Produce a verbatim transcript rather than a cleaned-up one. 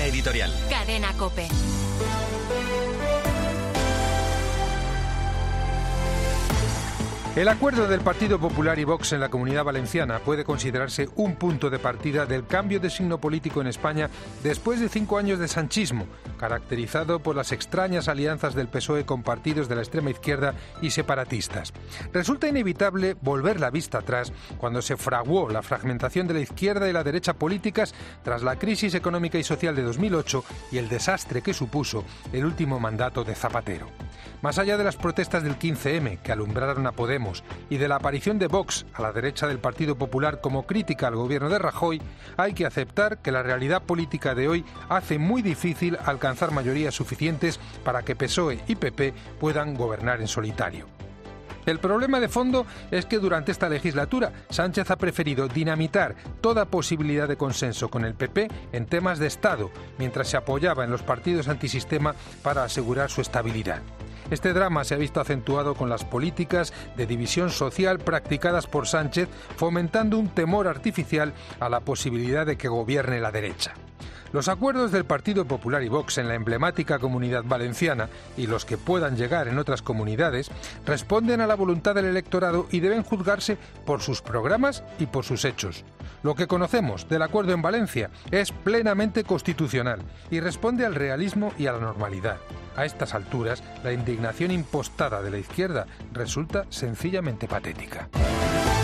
editorial. Cadena COPE. El acuerdo del Partido Popular y Vox en la Comunidad Valenciana puede considerarse un punto de partida del cambio de signo político en España después de cinco años de sanchismo, caracterizado por las extrañas alianzas del P S O E con partidos de la extrema izquierda y separatistas. Resulta inevitable volver la vista atrás cuando se fraguó la fragmentación de la izquierda y la derecha políticas tras la crisis económica y social de dos mil ocho y el desastre que supuso el último mandato de Zapatero. Más allá de las protestas del quince eme que alumbraron a Podemos y de la aparición de Vox a la derecha del Partido Popular como crítica al gobierno de Rajoy, hay que aceptar que la realidad política de hoy hace muy difícil alcanzar mayorías suficientes para que P S O E y P P puedan gobernar en solitario. El problema de fondo es que durante esta legislatura Sánchez ha preferido dinamitar toda posibilidad de consenso con el P P en temas de Estado, mientras se apoyaba en los partidos antisistema para asegurar su estabilidad. Este drama se ha visto acentuado con las políticas de división social practicadas por Sánchez, fomentando un temor artificial a la posibilidad de que gobierne la derecha. Los acuerdos del Partido Popular y Vox en la emblemática Comunidad Valenciana y los que puedan llegar en otras comunidades responden a la voluntad del electorado y deben juzgarse por sus programas y por sus hechos. Lo que conocemos del acuerdo en Valencia es plenamente constitucional y responde al realismo y a la normalidad. A estas alturas, la indignación impostada de la izquierda resulta sencillamente patética.